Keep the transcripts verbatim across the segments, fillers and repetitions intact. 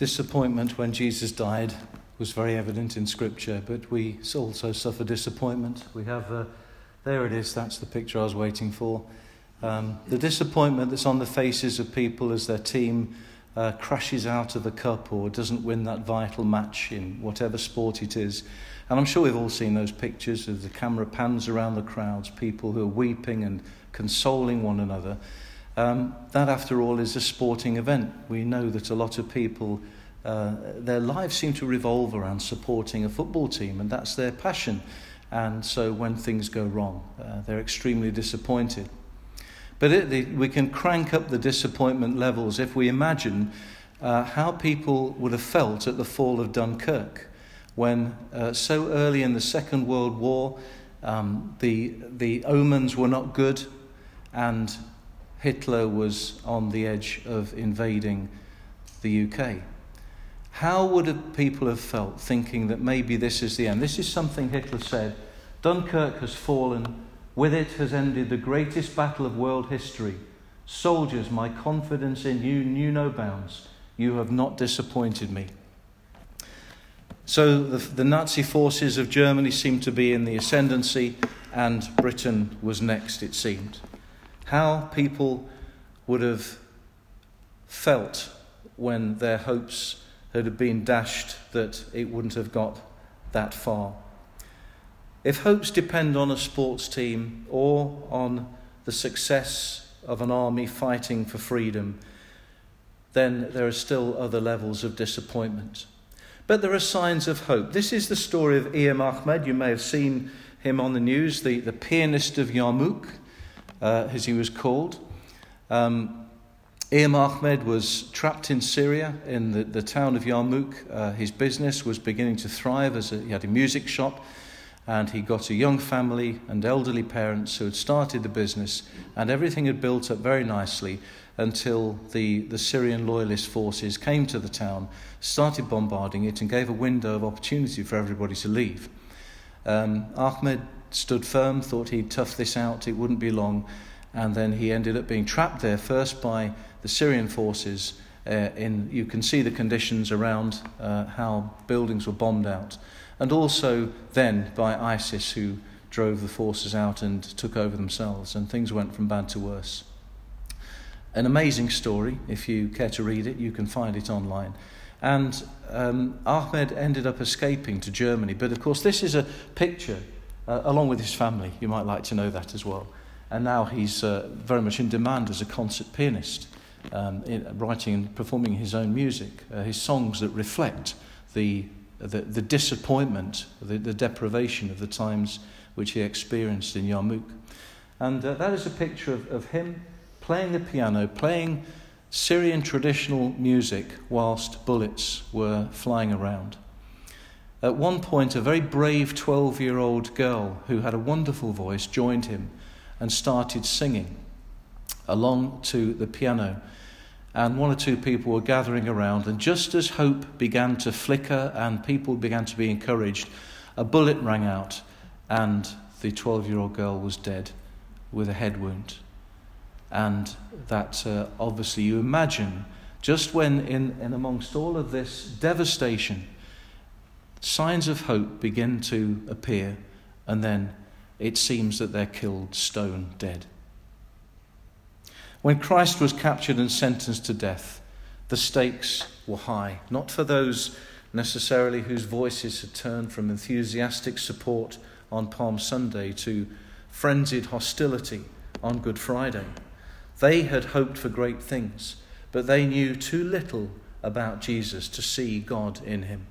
Disappointment when Jesus died was very evident in Scripture, but we also suffer disappointment. We have, uh, there it is, that's the picture I was waiting for. Um, the disappointment that's on the faces of people as their team uh, crashes out of the cup or doesn't win that vital match in whatever sport it is. And I'm sure we've all seen those pictures as the camera pans around the crowds, people who are weeping and consoling one another. Um, that, after all, is a sporting event. We know that a lot of people, uh, their lives seem to revolve around supporting a football team, and that's their passion. And so when things go wrong, uh, they're extremely disappointed. But it, the, we can crank up the disappointment levels if we imagine uh, how people would have felt at the fall of Dunkirk, when uh, so early in the Second World War, um, the the omens were not good, and Hitler was on the edge of invading the U K. How would have people have felt thinking that maybe this is the end? This is something Hitler said. Dunkirk has fallen. With it has ended the greatest battle of world history. Soldiers, my confidence in you knew no bounds. You have not disappointed me. So the, the Nazi forces of Germany seemed to be in the ascendancy, and Britain was next, it seemed. How people would have felt when their hopes had been dashed that it wouldn't have got that far. If hopes depend on a sports team or on the success of an army fighting for freedom, then there are still other levels of disappointment. But there are signs of hope. This is the story of Iyam Ahmed. You may have seen him on the news, the, the pianist of Yarmouk, uh, as he was called. Um, Iyam Ahmed was trapped in Syria, in the, the town of Yarmouk. Uh, his business was beginning to thrive. As a, he had a music shop, and he got a young family and elderly parents who had started the business, and everything had built up very nicely until the, the Syrian loyalist forces came to the town, started bombarding it, and gave a window of opportunity for everybody to leave. Um, Ahmed stood firm, thought he'd tough this out, it wouldn't be long, and then he ended up being trapped there, first by the Syrian forces. Uh, in you can see the conditions around uh, how buildings were bombed out, and also then by ISIS, who drove the forces out and took over themselves, and things went from bad to worse. An amazing story. If you care to read it, you can find it online. And um, Ahmed ended up escaping to Germany. But of course, this is a picture, uh, along with his family. You might like to know that as well. And now he's uh, very much in demand as a concert pianist, um, in, writing and performing his own music, uh, his songs that reflect the the, the disappointment, the, the deprivation of the times which he experienced in Yarmouk. And uh, that is a picture of, of him playing the piano, playing Syrian traditional music whilst bullets were flying around. At one point, a very brave twelve-year-old girl who had a wonderful voice joined him and started singing along to the piano. And one or two people were gathering around, and just as hope began to flicker and people began to be encouraged, a bullet rang out, and the twelve-year-old girl was dead with a head wound. And that uh, obviously you imagine, just when in, in amongst all of this devastation, signs of hope begin to appear, and then it seems that they're killed stone dead. When Christ was captured and sentenced to death, the stakes were high, not for those necessarily whose voices had turned from enthusiastic support on Palm Sunday to frenzied hostility on Good Friday. They had hoped for great things, but they knew too little about Jesus to see God in him.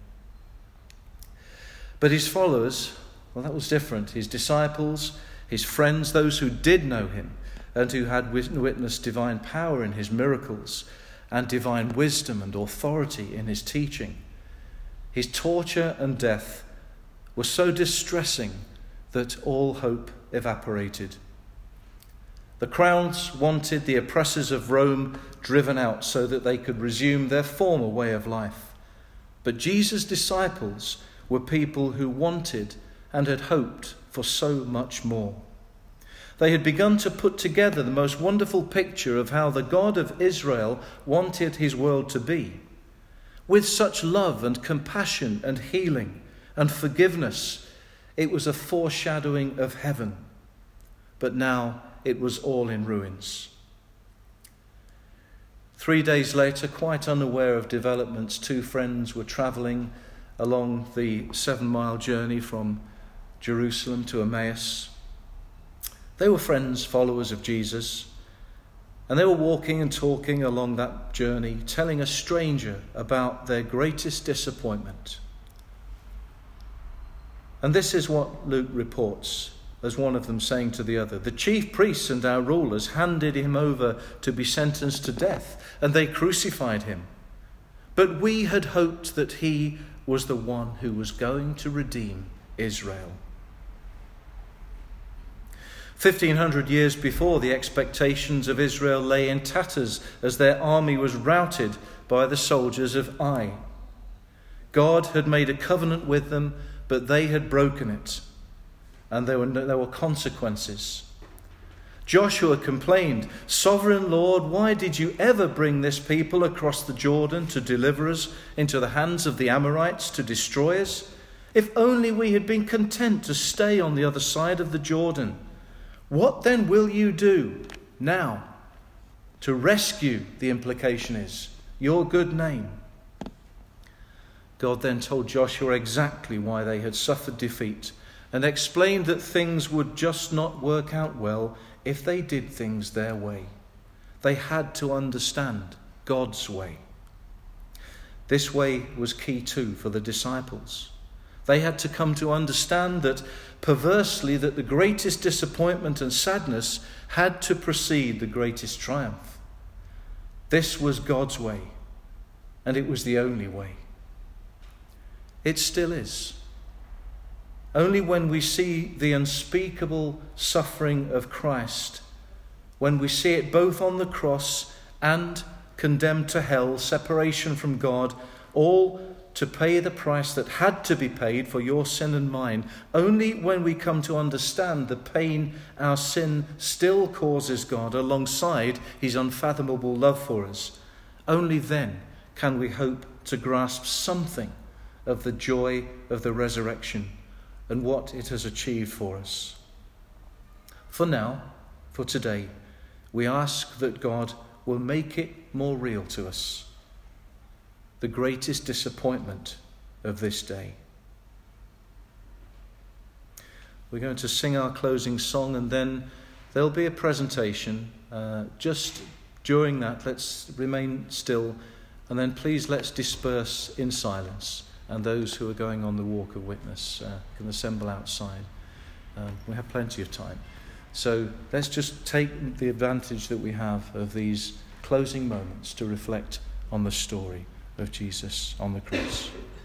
But his followers, well, that was different. His disciples, his friends, those who did know him and who had witnessed divine power in his miracles and divine wisdom and authority in his teaching, his torture and death were so distressing that all hope evaporated. The crowds wanted the oppressors of Rome driven out so that they could resume their former way of life. But Jesus' disciples were people who wanted and had hoped for so much more. They had begun to put together the most wonderful picture of how the God of Israel wanted his world to be. with such love and compassion and healing and forgiveness. It was a foreshadowing of heaven, but now it was all in ruins. Three days later, quite unaware of developments, two friends were travelling along the seven-mile journey from Jerusalem to Emmaus. They were friends, followers of Jesus, and they were walking and talking along that journey, telling a stranger about their greatest disappointment. And this is what Luke reports as one of them saying to the other, "The chief priests and our rulers handed him over to be sentenced to death, and they crucified him. But we had hoped that he was the one who was going to redeem Israel." Fifteen hundred years before, the expectations of Israel lay in tatters as their army was routed by the soldiers of Ai. God had made a covenant with them, but they had broken it, and there were, there were consequences. Joshua complained, "Sovereign Lord, why did you ever bring this people across the Jordan to deliver us into the hands of the Amorites to destroy us? If only we had been content to stay on the other side of the Jordan. What then will you do now to rescue," the implication is, "your good name?" God then told Joshua exactly why they had suffered defeat and explained that things would just not work out well if they did things their way. They had to understand God's way. This way was key too for the disciples. They had to come to understand that, perversely, that the greatest disappointment and sadness had to precede the greatest triumph. This was God's way, and it was the only way. It still is. Only when we see the unspeakable suffering of Christ, when we see it both on the cross and condemned to hell, separation from God, all to pay the price that had to be paid for your sin and mine, only when we come to understand the pain our sin still causes God alongside his unfathomable love for us, only then can we hope to grasp something of the joy of the resurrection and what it has achieved for us. For now, for today, we ask that God will make it more real to us, the greatest disappointment of this day. We're going to sing our closing song, and then there'll be a presentation. Uh, just during that, let's remain still, and then please let's disperse in silence. And those who are going on the walk of witness uh, can assemble outside. Um, we have plenty of time. So let's just take the advantage that we have of these closing moments to reflect on the story of Jesus on the cross.